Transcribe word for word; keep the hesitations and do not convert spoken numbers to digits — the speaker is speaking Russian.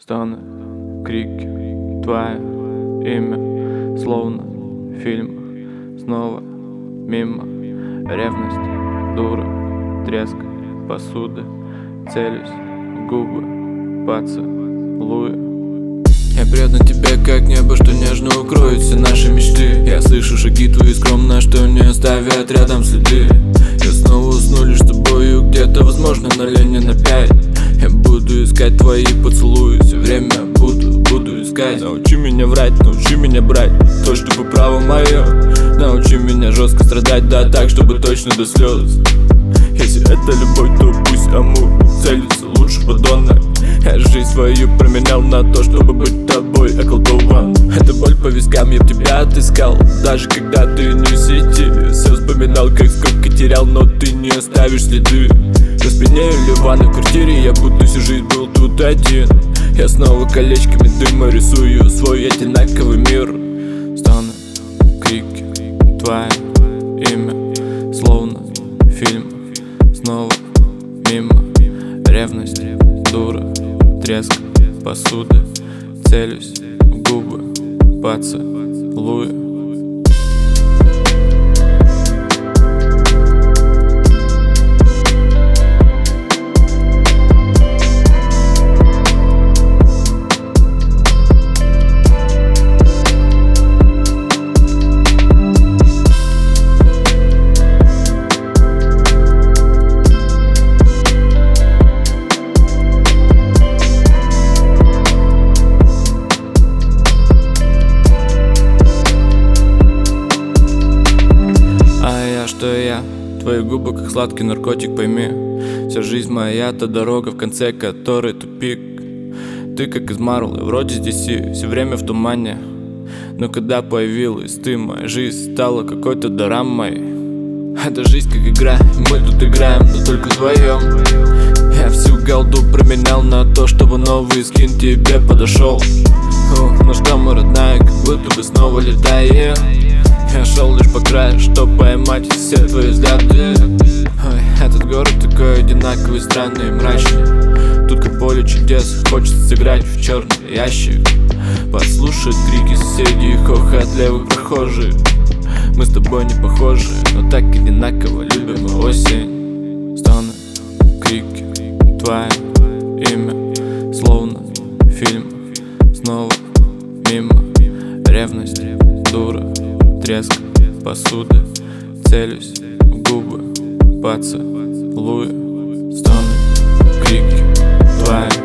Стоны, крики, твое имя, словно фильм, снова мимо. Ревность, дура, треск посуды, целюсь в губы, поцелую. Я предан тебе как небо, что нежно укроет все наши мечты. Я слышу шаги твои скромно, что не оставят рядом следы. Я снова усну лишь с тобою где-то, возможно, на Ленина пять. Я буду искать твои поцелуи, все время буду, буду искать. Научи меня врать, научи меня брать то, чтобы право мое. Научи меня жестко страдать, да так, чтобы точно до слез. Если это любовь, то пусть амур целится лучше подонок. Я жизнь свою променял на то, чтобы быть тобой околдован. Это боль по вискам, я в тебя отыскал. Даже когда ты не в сети, все вспоминал, как сколько терял, но ты не оставишь следы. На спине или в ванной в квартире, я будто всю жизнь был тут один. Я снова колечками дыма рисую свой одинаковый мир. Стоны, крики, твое имя, словно фильм, снова мимо. Ревность, дура, треск посуды, целюсь в губы, поцелую. Что я, твои губы как сладкий наркотик, пойми. Вся жизнь моя, та дорога, в конце которой тупик. Ты как из Марвел, вроде здесь и все время в тумане. Но когда появилась ты, моя жизнь стала какой-то дорамой. Эта жизнь как игра, мы тут играем, но только вдвоем. Я всю голду променял на то, чтобы новый скин тебе подошел. Ну что, мы, родная, как будто бы снова летаем. Я шел лишь по краю, чтоб поймать все твои взгляды. Ой, этот город такой одинаковый, странный и мрачный. Тут как поле чудес, хочется сыграть в черный ящик. Послушать крики соседей и хохот левых прохожих. Мы с тобой не похожи, но так одинаково любим мы осень. Стоны, крики, твое имя, словно фильм, снова мимо. Ревность, дура, треск посуды, целюсь в губы, поцелую. Стоны, крики, твое